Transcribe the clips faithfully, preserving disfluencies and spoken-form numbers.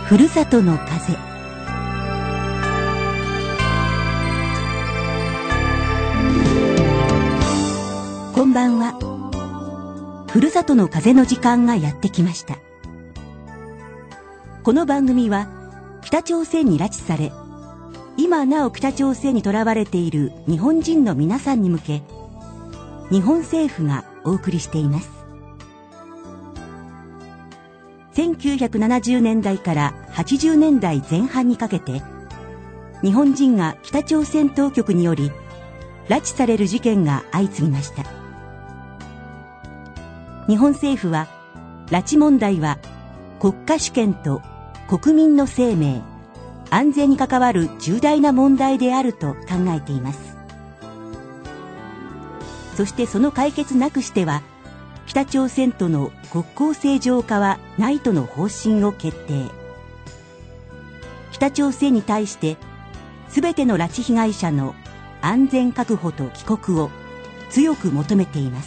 ふるさとの風。こんばんは。ふるさとの風の時間がやってきました。この番組は北朝鮮に拉致され、今なお北朝鮮にとらわれている日本人の皆さんに向け、日本政府がお送りしています。せんきゅうひゃくななじゅうねんだいからはちじゅうねんだいぜん半にかけて、日本人が北朝鮮当局により拉致される事件が相次ぎました。日本政府は、拉致問題は国家主権と国民の生命、安全に関わる重大な問題であると考えています。そしてその解決なくしては、北朝鮮との国交正常化はないとの方針を決定。北朝鮮に対してすべての拉致被害者の安全確保と帰国を強く求めています。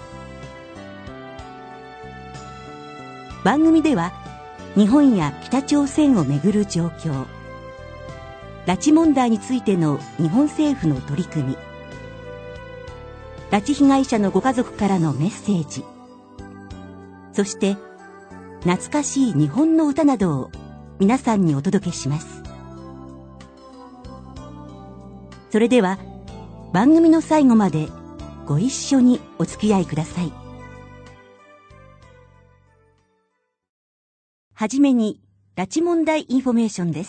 番組では日本や北朝鮮をめぐる状況、拉致問題についての日本政府の取り組み、拉致被害者のご家族からのメッセージ、そして懐かしい日本の歌などを皆さんにお届けします。それでは番組の最後までご一緒にお付き合いください。はじめに拉致問題インフォメーションです。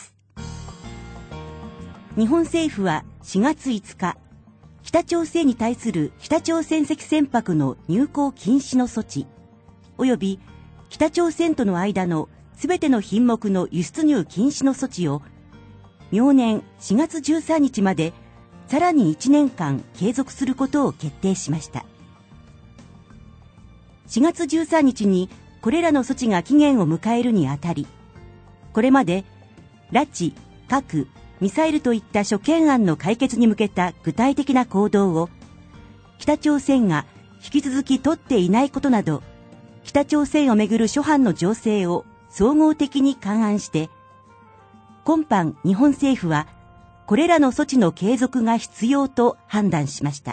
日本政府はしがついつか、北朝鮮に対する北朝鮮籍船舶の入港禁止の措置、および北朝鮮との間のすべての品目の輸出入禁止の措置を明年しがつじゅうさんにちまでさらにいちねんかん継続することを決定しました。しがつじゅうさんにちにこれらの措置が期限を迎えるにあたり、これまで拉致、核、ミサイルといった諸懸案の解決に向けた具体的な行動を北朝鮮が引き続き取っていないことなど、北朝鮮をめぐる諸般の情勢を総合的に勘案して、今般日本政府はこれらの措置の継続が必要と判断しました。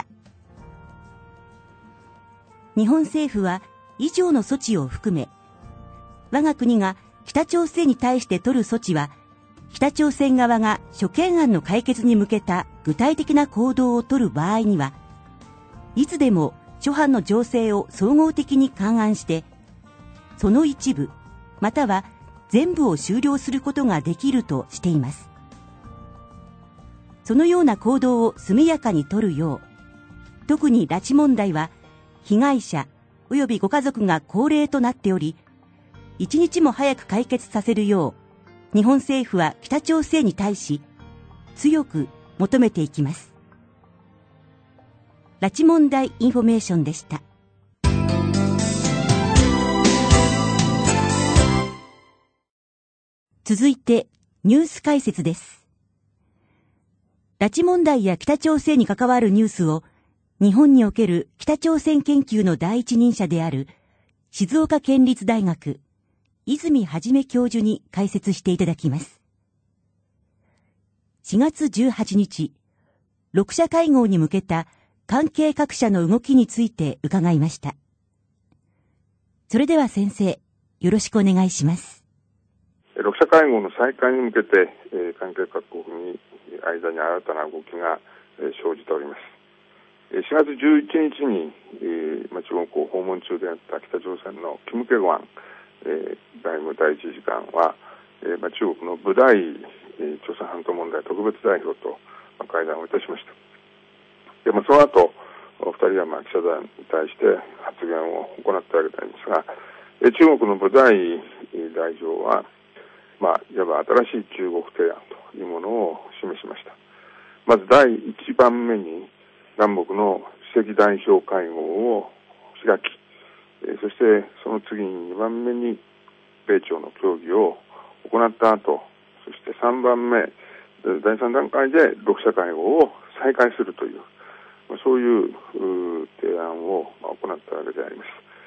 日本政府は以上の措置を含め、我が国が北朝鮮に対して取る措置は、北朝鮮側が諸懸案の解決に向けた具体的な行動を取る場合には、いつでも諸般の情勢を総合的に勘案して、その一部、または全部を終了することができるとしています。そのような行動を速やかに取るよう、特に拉致問題は被害者及びご家族が高齢となっており、一日も早く解決させるよう、日本政府は北朝鮮に対し強く求めていきます。拉致問題インフォメーションでした。続いてニュース解説です。拉致問題や北朝鮮に関わるニュースを日本における北朝鮮研究の第一人者である静岡県立大学泉元教授に解説していただきます。しがつじゅうはちにち、ろく者会合に向けた関係各社の動きについて伺いました。それでは先生、よろしくお願いします。 ろく者会合の再開に向けて、えー、関係各国に間に新たな動きが、えー、生じております。しがつじゅういちにちに、えーまあ、中国を訪問中であった北朝鮮のキム・ケゴアン、えー、外務第一次官は、えーまあ、中国の武大、えー、朝鮮半島問題特別代表と、まあ、会談をいたしました。で、まあ、その後お二人は、まあ、記者団に対して発言を行ったわけなんですが、えー、中国の武大代表は、まあ、いわば新しい中国提案というものを示しました。まずだいいちばんめに南北の首席代表会合を開き、そしてその次ににばんめに米朝の協議を行った後、そしてさんばんめ、だいさん段階でろく者会合を再開するという、そういう提案を行ったわけであります。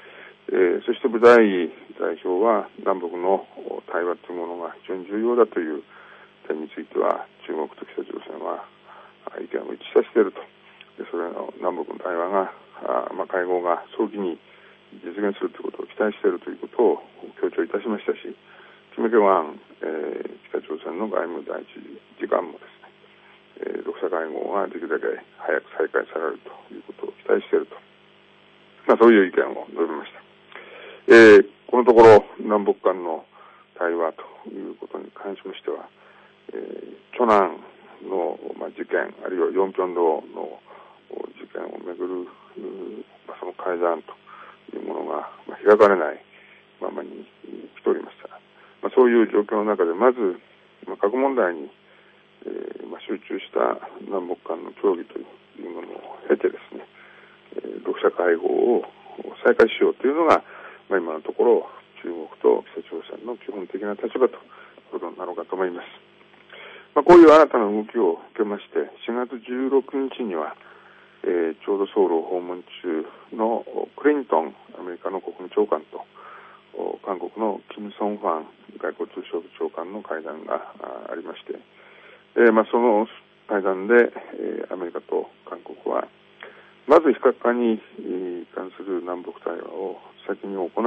えー、そしてブダイ代表は南北の対話というものが非常に重要だという点については中国と北朝鮮は意見を一致させていると。でそれの南北の対話があ、まあ、会合が早期に実現するということを期待しているということを強調いたしましたし、キム・キョンワン、えー、北朝鮮の外務第一次官もですね、えー、ろく者会合ができるだけ早く再開されるということを期待していると、まあ、そういう意見を述べました。えー、このところ南北間の対話ということに関しましては、えー、長南の、まあ、事件あるいはヨンピョン道の事件をめぐる、まあ、その会談というものが、まあ、開かれないままに来ておりました。まあ、そういう状況の中でまず、まあ、核問題に、えーまあ、集中した南北間の協議というものを経てですね、えー、ろく者会合を再開しようというのが、まあ、今のところ中国と北朝鮮の基本的な立場ということになろうかと思います。まあ、こういう新たな動きを受けましてしがつじゅうろくにちには、えー、ちょうどソウルを訪問中のクリントンアメリカの国務長官と韓国のキム・ソンファン外交通商部長官の会談がありまして、えーまあ、その会談で、えー、アメリカと韓国はまず非核化に関する南北対話を先に行うと、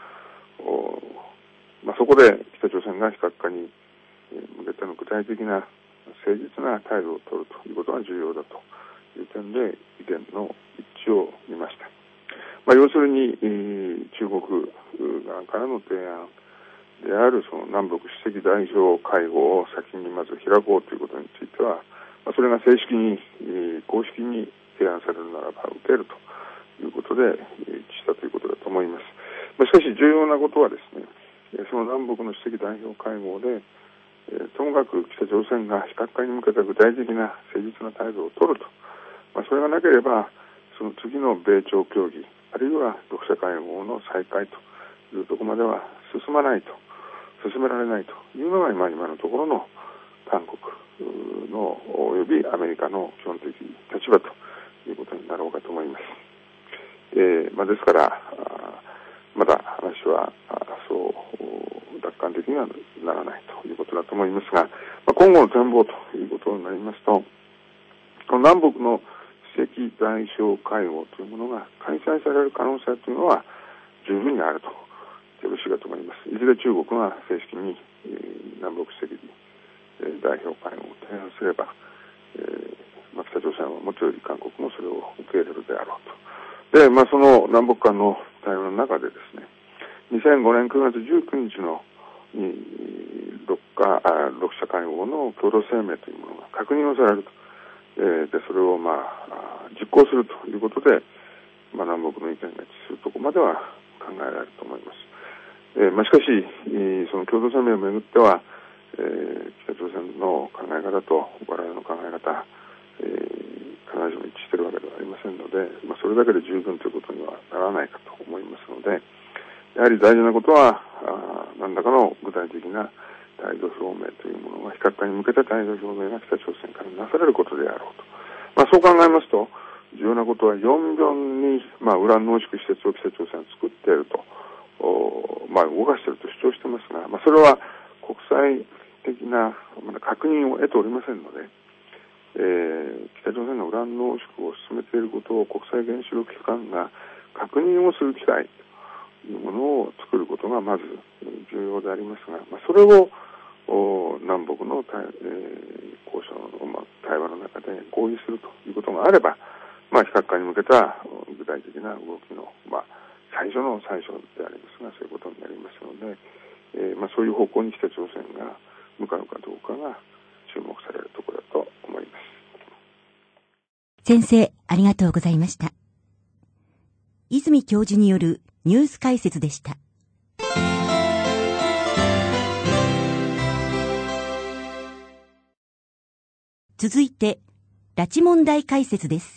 まあ、そこで北朝鮮が非核化に向けての具体的な誠実な態度を取るということが重要だという点で意見の一致を見ました。まあ、要するに、えー、中国側からの提案であるその南北主席代表会合を先にまず開こうということについては、まあ、それが正式に、えー、公式に提案されるならば受けるということで一致したということだと思います。まあ、しかし重要なことはですね、その南北の主席代表会合で、えー、ともかく北朝鮮が非核化に向けた具体的な誠実な態度を取ると、まあ、それがなければその次の米朝協議あるいはろく者会合の再開というところまでは進まないと進められないというのが今今のところの韓国のおよびアメリカの基本的立場ということになろうかと思います。えーまあ、ですからまだ話はそう楽観的にはならないということだと思いますが、まあ、今後の展望ということになりますと、この南北の主席代表会合というものが開催される可能性というのは十分にあるとよろしいかと思います。いずれ中国が正式に、えー、南北主席、えー、代表会合を提案すれば、えーまあ、北朝鮮はもちろん韓国もそれを受け入れるであろうと。で、まあ、その南北間の対話の中でですね、にせんごねんくがつじゅうくにちのにろく者会合の共同声明というものが確認をされると。えー、でそれを、まあ、実行するということで、まあ、南北の意見が一致するところまでは考えられると思います。えーまあ、しかし、その共同声明をめぐっては、えー、北朝鮮の考え方と我々の考え方、えー、必ずしも一致しているわけではありませんので、まあ、それだけで十分ということにはならないかと思いますので、やはり大事なことはあ何らかの具体的な態度表明というものが非核化に向けた態度表明が北朝鮮からなされることであろうと、まあ、そう考えますと重要なことはヨンビョンに、まあ、ウラン濃縮施設を北朝鮮は作っていると、まあ、動かしていると主張していますが、まあ、それは国際的な、まだ確認を得ておりませんので、えー、北朝鮮がウラン濃縮を進めていることを国際原子力機関が確認をする機会というものを作ることがまず重要でありますが、まあ、それを南北の、えー、交渉の、まあ、対話の中で合意するということがあれば、まあ、非核化に向けた具体的な動きの、まあ、最初の最初でありますが、そういうことになりますので、えーまあ、そういう方向に北朝鮮が向かうかどうかが注目されるところだと思います。 先生、ありがとうございました。泉教授によるニュース解説でした。続いて、拉致問題解説です。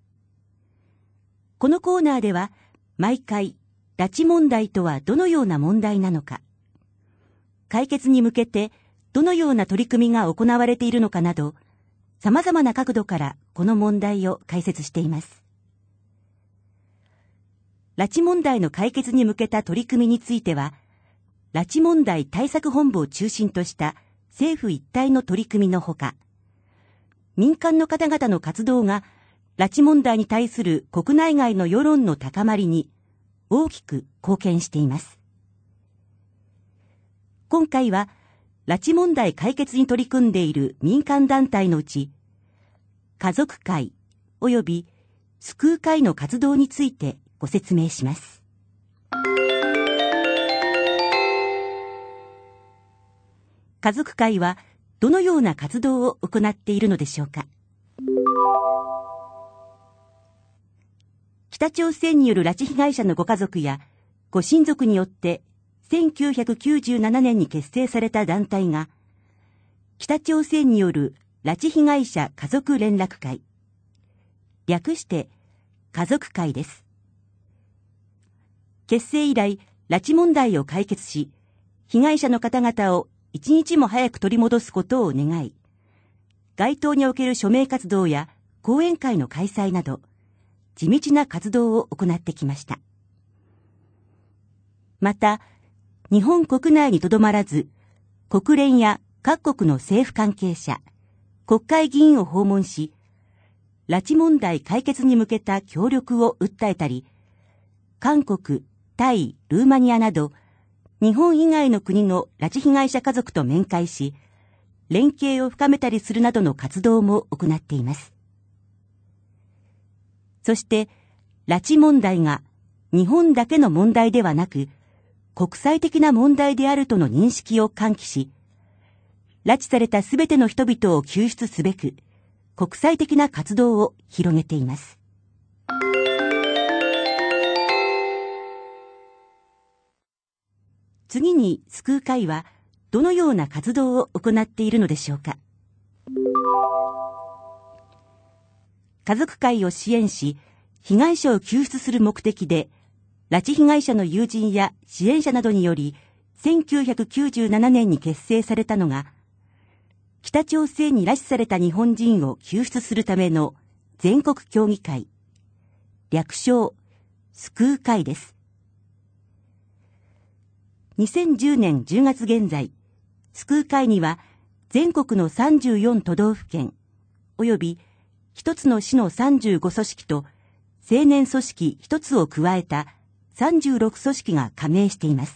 このコーナーでは、毎回、拉致問題とはどのような問題なのか、解決に向けてどのような取り組みが行われているのかなど、様々な角度からこの問題を解説しています。 拉致問題の解決に向けた取り組みについては、拉致問題対策本部を中心とした政府一体の取り組みのほか、民間の方々の活動が拉致問題に対する国内外の世論の高まりに大きく貢献しています。今回は、拉致問題解決に取り組んでいる民間団体のうち、家族会及び救う会の活動についてご説明します。家族会はどのような活動を行っているのでしょうか。北朝鮮による拉致被害者のご家族やご親族によってせんきゅうひゃくきゅうじゅうななねんに結成された団体が、北朝鮮による拉致被害者家族連絡会、略して家族会です。結成以来、拉致問題を解決し、被害者の方々を一日も早く取り戻すことを願い、街頭における署名活動や講演会の開催など、地道な活動を行ってきました。また、日本国内にとどまらず、国連や各国の政府関係者、国会議員を訪問し、拉致問題解決に向けた協力を訴えたり、韓国、タイ、ルーマニアなど、日本以外の国の拉致被害者家族と面会し、連携を深めたりするなどの活動も行っています。そして、拉致問題が日本だけの問題ではなく、国際的な問題であるとの認識を喚起し、拉致されたすべての人々を救出すべく、国際的な活動を広げています。次に救う会はどのような活動を行っているのでしょうか。家族会を支援し、被害者を救出する目的で、拉致被害者の友人や支援者などにより、せんきゅうひゃくきゅうじゅうななねんに結成されたのが、北朝鮮に拉致された日本人を救出するための全国協議会、略称、救う会です。にせんじゅうねんじゅうがつ現在、救う会には全国のさんじゅうよん都道府県、及び一つの市のさんじゅうご組織と青年組織一つを加えたさんじゅうろく組織が加盟しています。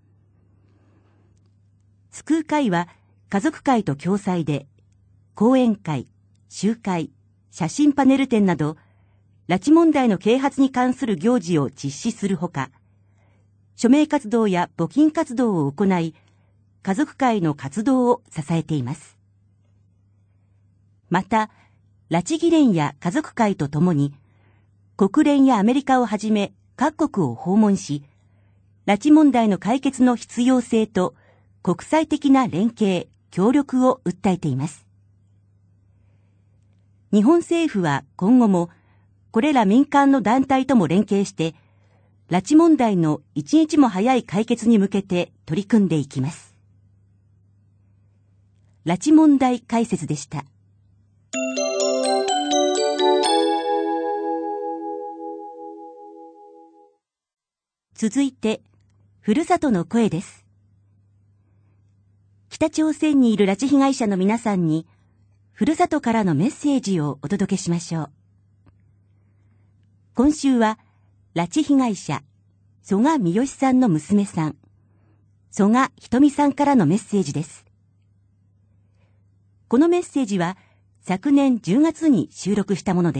救う会は家族会と共催で、講演会、集会、写真パネル展など、拉致問題の啓発に関する行事を実施するほか、署名活動や募金活動を行い、家族会の活動を支えています。また、拉致議連や家族会とともに、国連やアメリカをはじめ各国を訪問し、拉致問題の解決の必要性と国際的な連携、協力を訴えています。日本政府は今後も、これら民間の団体とも連携して、拉致問題の一日も早い解決に向けて取り組んでいきます。拉致問題解説でした。続いて、ふるさとの声です。北朝鮮にいる拉致被害者の皆さんに、ふるさとからのメッセージをお届けしましょう。今週は、拉致被害者、曽我三好さんの娘さん、曽我ひとみさんからのメッセージです。このメッセージは、昨年じゅうがつに収録したものです。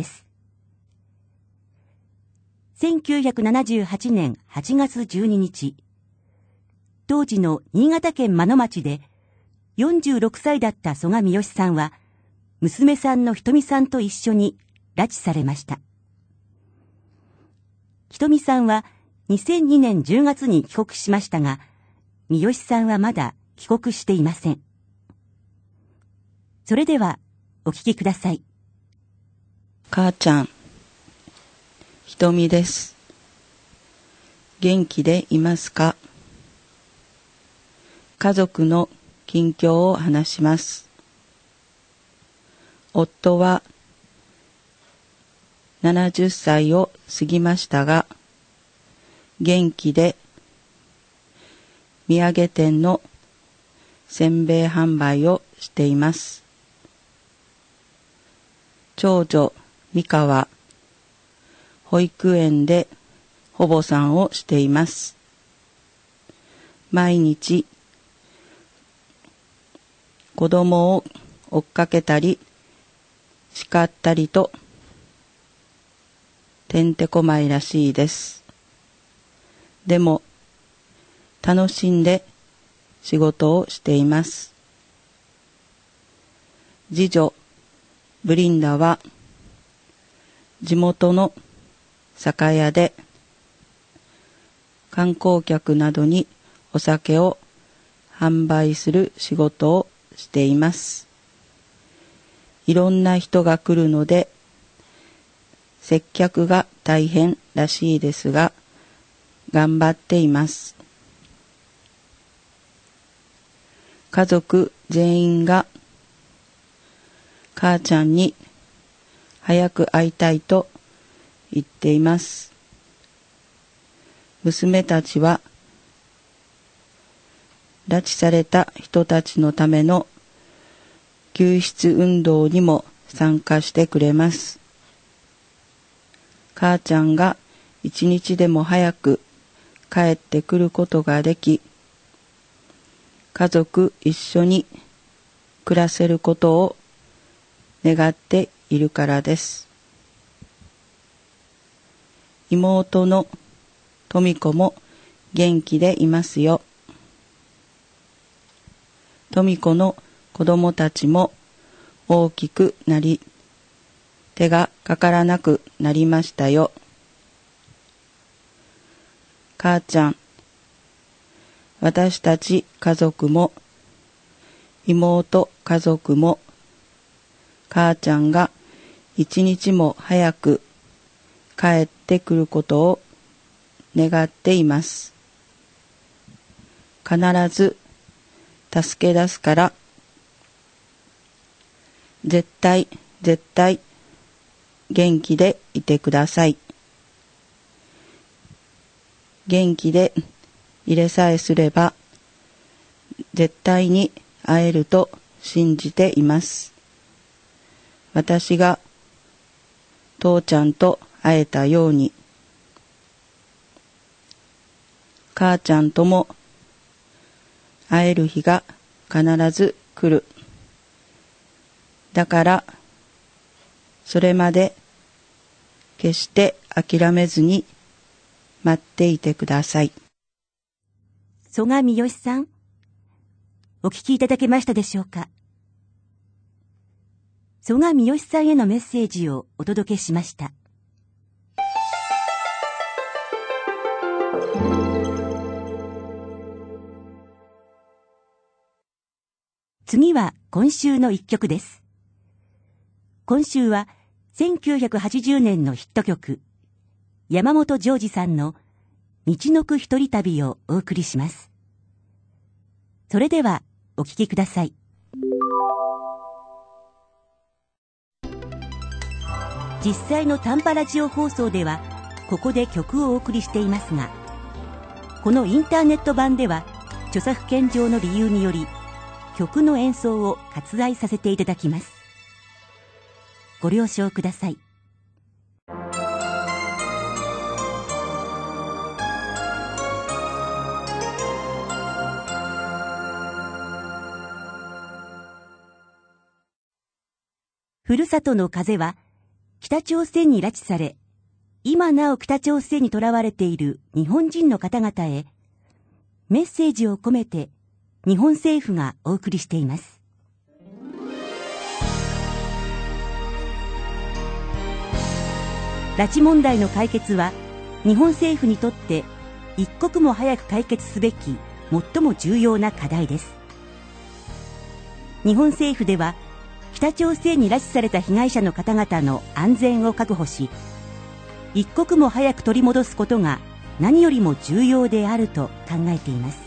せんきゅうひゃくななじゅうはちねんはちがつじゅうににち、当時の新潟県真野町で、よんじゅうろくさいだった曽我三好さんは、娘さんのひとみさんと一緒に拉致されました。ひとみさんはにせんにねんじゅうがつに帰国しましたが、三好さんはまだ帰国していません。それではお聞きください。 母ちゃん、ひとみです。元気でいますか？家族の近況を話します。夫はななじゅっさいを過ぎましたが、 元気で土産店のせんべい販売をしています。長女美香は保育園で保母さんをしています。毎日子供を追っかけたり叱ったりとてんてこまいらしいです。でも楽しんで仕事をしています。次女ブリンダは地元の酒屋で観光客などにお酒を販売する仕事をしています。いろんな人が来るので接客が大変らしいですが頑張っています。家族全員が母ちゃんに早く会いたいと言っています。娘たちは拉致された人たちのための救出運動にも参加してくれます。母ちゃんが一日でも早く帰ってくることができ、家族一緒に暮らせることを願っているからです。妹の富子も元気でいますよ。富子の子供たちも大きくなり、手がかからなくなりましたよ。母ちゃん、私たち家族も妹家族も母ちゃんが一日も早く帰ってくることを願っています。必ず助け出すから絶対絶対元気でいてください。元気でいれさえすれば絶対に会えると信じています。私が父ちゃんと会えたように母ちゃんとも会える日が必ず来る。だからそれまで決して諦めずに待っていてください。 曽我三好さん、お聞きいただけましたでしょうか。曽我三好さんへのメッセージをお届けしました。次は今週の一曲です。今週はせんきゅうひゃくはちじゅうねんのヒット曲、山本譲二さんのみちのく一人旅をお送りします。それではお聴きください。実際の短波ラジオ放送ではここで曲をお送りしていますが、このインターネット版では著作権上の理由により曲の演奏を割愛させていただきます。ご了承ください。ふるさとの風は北朝鮮に拉致され、今なお北朝鮮に囚われている日本人の方々へメッセージを込めて日本政府がお送りしています。拉致問題の解決は日本政府にとって一刻も早く解決すべき最も重要な課題です。日本政府では北朝鮮に拉致された被害者の方々の安全を確保し、一刻も早く取り戻すことが何よりも重要であると考えています。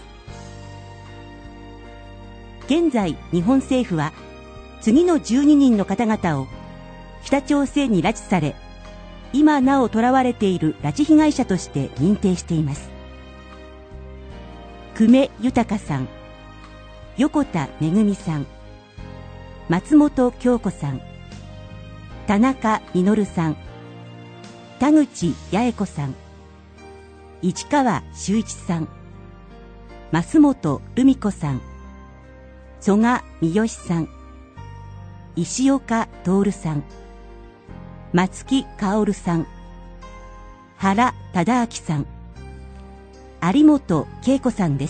現在日本政府は次のじゅうににんの方々を北朝鮮に拉致され今なお囚われている拉致被害者として認定しています。久米豊さん、横田めぐみさん、松本京子さん、田中実さん、田口八重子さん、市川修一さん、増本留美子さん、曽我三好さん、石岡徹さん、松木薫さん、原忠明さん、有本恵子さんです。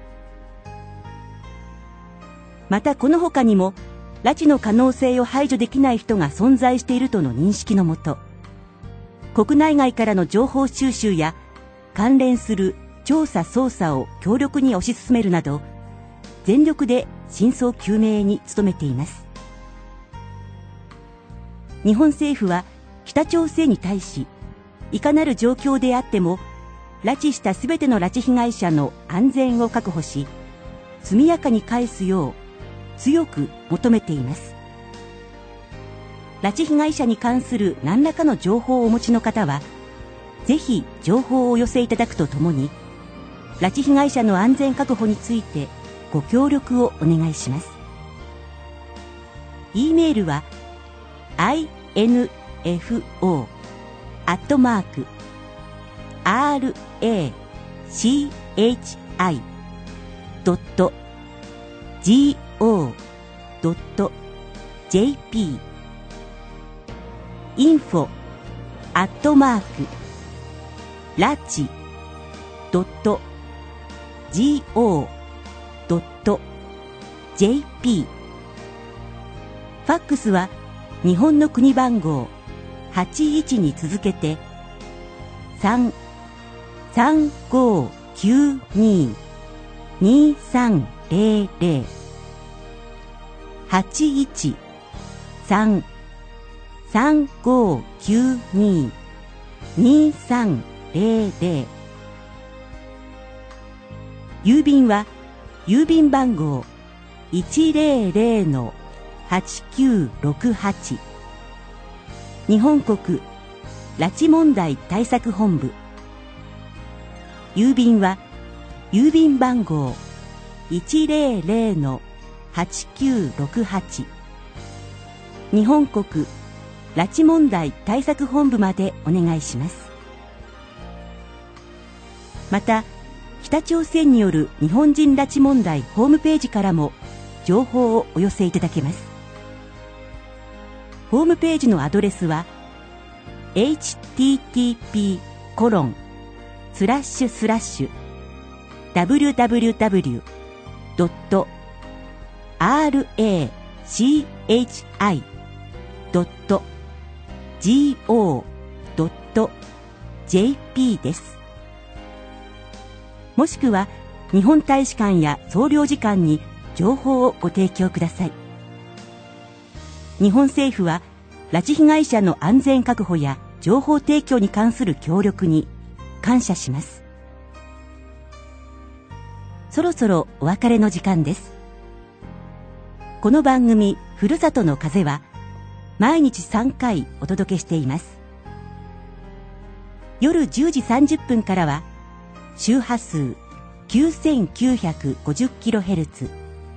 またこの他にも拉致の可能性を排除できない人が存在しているとの認識のもと、国内外からの情報収集や関連する調査捜査を強力に推し進めるなど、全力で真相究明に努めています。日本政府は北朝鮮に対し、いかなる状況であっても拉致したすべての拉致被害者の安全を確保し、速やかに返すよう強く求めています。拉致被害者に関する何らかの情報をお持ちの方は、ぜひ情報をお寄せいただくとともに、拉致被害者の安全確保についてご協力をお願いします。e メールは アイエヌエフオー アットマーク アールエーシーエイチアイ ドット ジーオー ドット ジェーピー インフォ アットマーク ラチ ドット ジーオー ドット ジェーピー ファックスは日本の国番号はちいちに続けてさん さんごきゅうに にさんぜろぜろ はちいち さん さんごきゅうに にさんぜろぜろ、郵便は郵便番号 いちぜろぜろ はちきゅうろくはち 日本国拉致問題対策本部。郵便は郵便番号 いちぜろぜろ はちきゅうろくはち 日本国拉致問題対策本部までお願いします。また北朝鮮による日本人拉致問題ホームページからも情報をお寄せいただけます。ホームページのアドレスは エイチティーティーピー コロン スラッシュスラッシュ ダブリューダブリューダブリュー ドット アールエーシーエイチアイ ドット ジーオー ドット ジェーピー です。もしくは日本大使館や総領事館に情報をご提供ください。日本政府は拉致被害者の安全確保や情報提供に関する協力に感謝します。そろそろお別れの時間です。この番組ふるさとの風は毎日さんかいお届けしています。夜じゅうじさんじゅっぷんからは周波数 きゅうせんきゅうひゃくごじゅっキロヘルツ、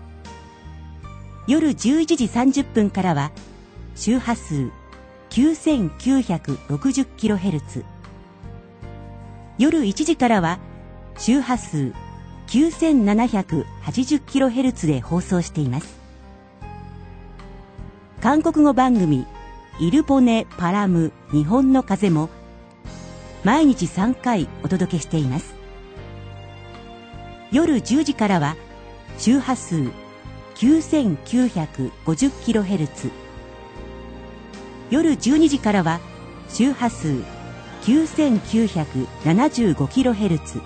夜じゅういちじさんじゅっぷんからは周波数 きゅうせんきゅうひゃくろくじゅっキロヘルツ、夜いちじからは周波数 きゅうせんななひゃくはちじゅっキロヘルツ で放送しています。韓国語番組イルボネパラム日本の風も毎日さんかいお届けしています。夜じゅうじからは周波数 きゅうせんきゅうひゃくごじゅっキロヘルツ、夜じゅうにじからは周波数 きゅうせんきゅうひゃくななじゅうごキロヘルツ、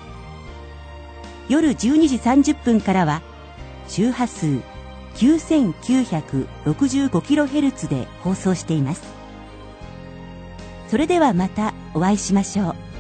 夜じゅうにじさんじゅっぷんからは周波数 きゅうせんきゅうひゃくろくじゅうごキロヘルツ で放送しています。それではまたお会いしましょう。